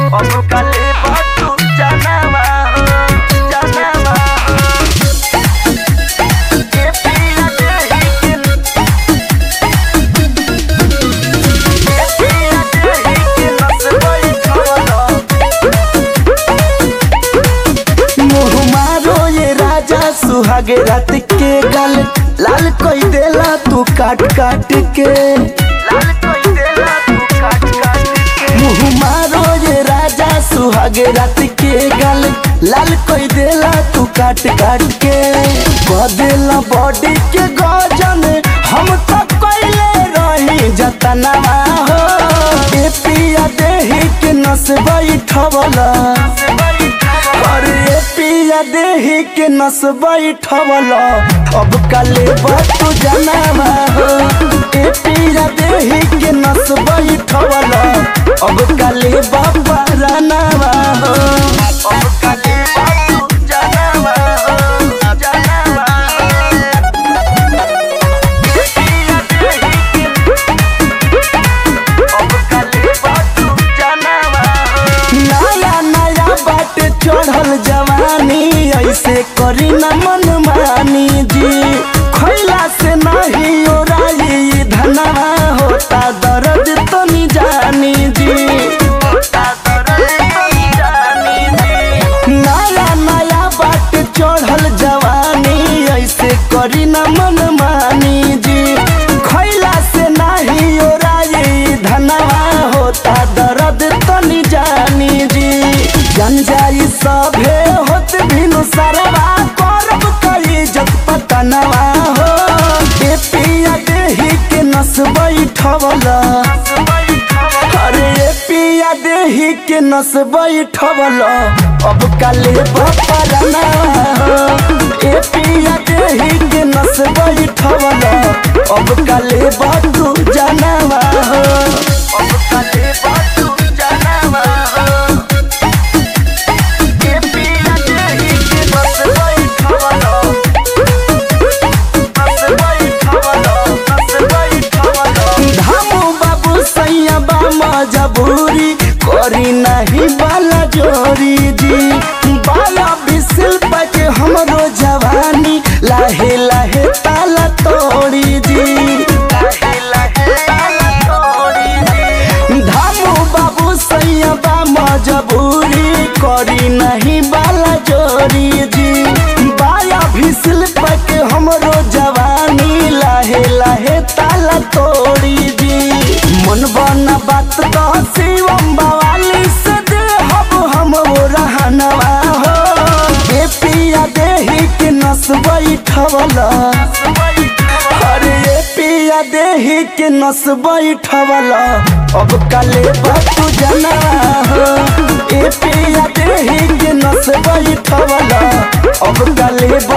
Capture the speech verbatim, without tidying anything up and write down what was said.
अब काले बातू जानवा हो जानवा हो के पिया देही के के पिया देही के नसबई खवलो मुँह मारो ये राजा सुहागे रात के गल लाल कोई देला तू काट काट के लाल कोई देला तू काट काट के मुँह मारो ये राजा सुहागे रात के गल लाल कोई देला तू काट काट के बदेला बॉडी के गजन हम तो कोइले रही जतनवा हो ए पिया देही के नसबई ठवला अरे पिया देही के नसबई ठवला अब काले बातू जानवा हो ए पिया देही के नसबई ठवला अब काले बाबा रानवा हो अब काले बातू जानवा हो जानवा हो ए पिया देही के अब काले बातू जानवा हो नया नया बाट चढ़ल जवानी ऐसे करी न मन मानी जी खैला से नहीं ओराई धनवा होता दर्द तो नहीं जानी जी होता दर्द तो नहीं जानी जी नया नया बाट चढ़ल जवानी ऐसे करी न मन मानी जी खैला से नहीं ओराई धनवा होता दर्द तो नहीं जानी जी जन जाई सभे होत बिनु सरवा करब कई जत पतनवा हो ए पिया देही के नसबई ठवला अरे ए पिया देही के नसबई ठवला अब काले बपरना हो ए पिया देही के नसबई ठवला अब काले बातू जानवा हो अब काले बातू जानवा हो मजबूरी करी नहीं बाला जोरी जी बाला बिसिल पके हमरो जवानी लाहे लाहे ताला तोड़ी जी लाहे लाहे ताला तोड़ी जी धामू बाबू सैया बा मजबूरी करी नहीं बाला जोरी जी बाला बिसिल पके हमरो जवानी लाहे लाहे ताला तोड़ी जी मन बना बात तो शिवम बवाली से दे हब हम वो रहनवा हो ए पिया देही के नसबई ठवला अरे ए पिया देही के नसबई ठवला अब काले बातू जानवा हो ए पिया देही के नसबई ठवला अब काले